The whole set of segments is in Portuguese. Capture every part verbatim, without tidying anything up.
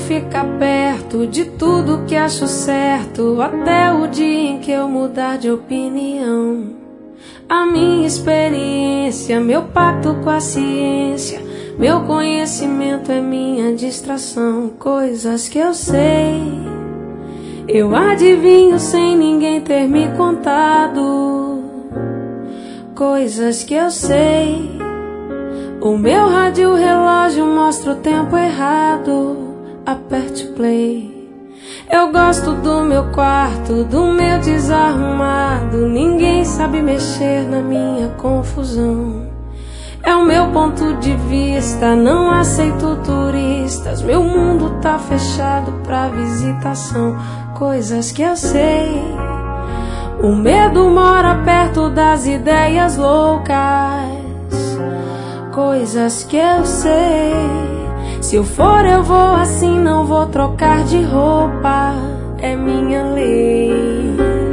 ficar perto de tudo que acho certo, até o dia em que eu mudar de opinião. A minha experiência, meu pacto com a ciência, meu conhecimento é minha distração. Coisas que eu sei, eu adivinho sem ninguém ter me contado. Coisas que eu sei, o meu rádio relógio mostra o tempo errado. Aperte play. Eu gosto do meu quarto, do meu desarrumado. Ninguém sabe mexer na minha confusão. É o meu ponto de vista, não aceito turistas. Meu mundo tá fechado pra visitação. Coisas que eu sei, o medo mora perto das ideias loucas. Coisas que eu sei, se eu for eu vou assim, não vou trocar de roupa. É minha lei.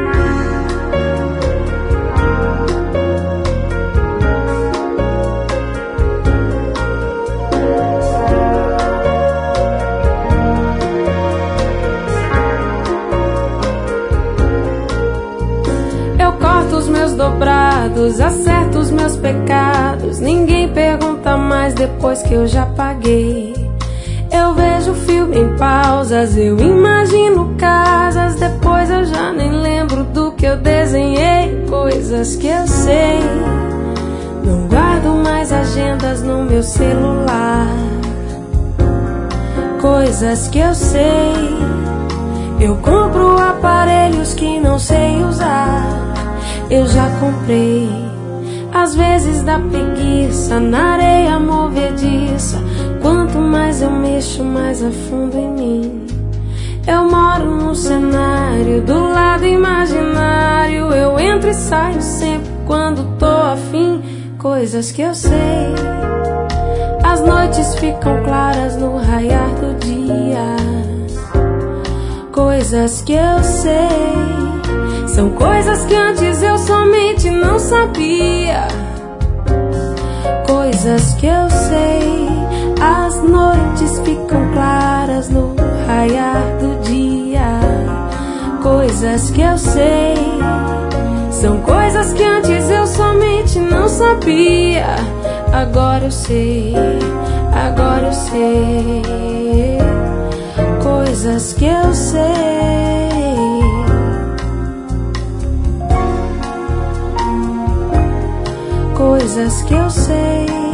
Eu corto os meus dobrados, acerto os meus pecados. Ninguém pergunta mais depois que eu já paguei. Eu vejo filme em pausas, eu imagino casas. Depois eu já nem lembro do que eu desenhei. Coisas que eu sei, não guardo mais agendas no meu celular. Coisas que eu sei, eu compro aparelhos que não sei usar. Eu já comprei, às vezes dá preguiça, na areia movediça. Quanto mais eu mexo, mais afundo em mim. Eu moro num cenário do lado imaginário. Eu entro e saio sempre quando tô afim. Coisas que eu sei, as noites ficam claras no raiar do dia. Coisas que eu sei, são coisas que antes eu somente não sabia. Coisas que eu sei, as noites ficam claras no raiar do dia. Coisas que eu sei, são coisas que antes eu somente não sabia. Agora eu sei, agora eu sei. Coisas que eu sei, coisas que eu sei.